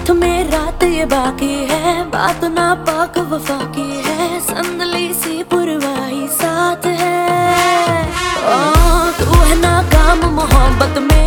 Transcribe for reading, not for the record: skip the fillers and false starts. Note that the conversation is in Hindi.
साथ में रात ये बाकी है, बात ना पाक वफा की है, संदली सी पुरवाही साथ है। तू है नाकाम मोहब्बत में,